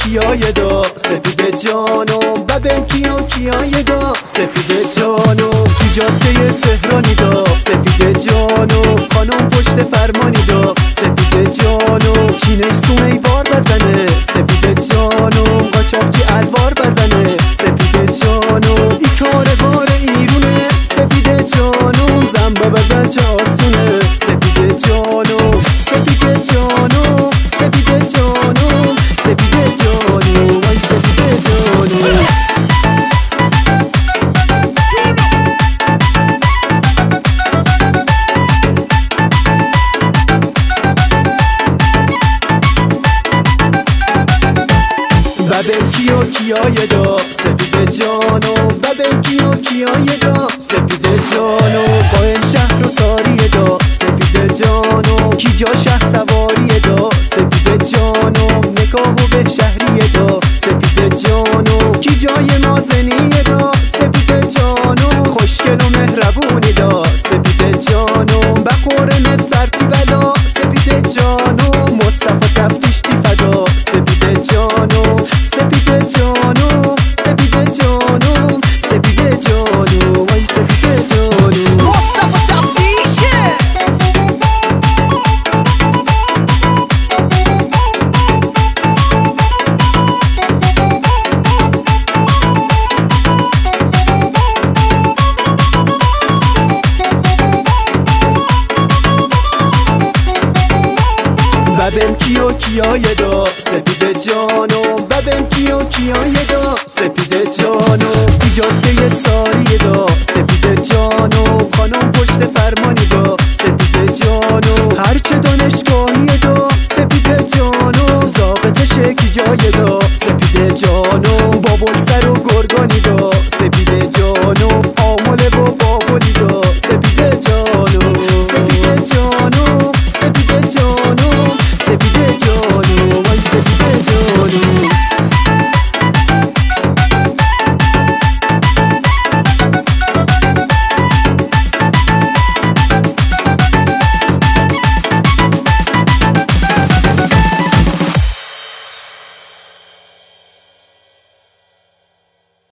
کیای دا سپید جانم ببین کیای دا سپید جانم تو جاده تهرانی دا سپید جانم خانم پشت فرمانی دا سپید جانم چینش سونه بار بزنه سپید جانم قاچاقچی الوار بزنه سپید جانم ای کار بار ایرونه سپید جانم زنبا و بچه آسونه سپید جانم سپید جانم سپید جانم سپید جانم وای سپید جانم ببین کیای دا سپید جانم ببین کیای دا سپید جانم قائم شهر و ساری دا سپید جانم کی جا شهر سواری دا سپید جانم نکاح و به شهری دا سپید جانم کی جای نازنی دا سپید جانم خوشگل و مهربونی دا سپید جانم بخورم سرتی بلا سپید جانم مصطفی تفتیشتی فدا سپید جانم سپید جانم سپید جانم سپید جانم وای سپید جانم مصطفی تفتیشه ببین کیای دا سپید جانم ببین کیای دا سپید جانم تو جاده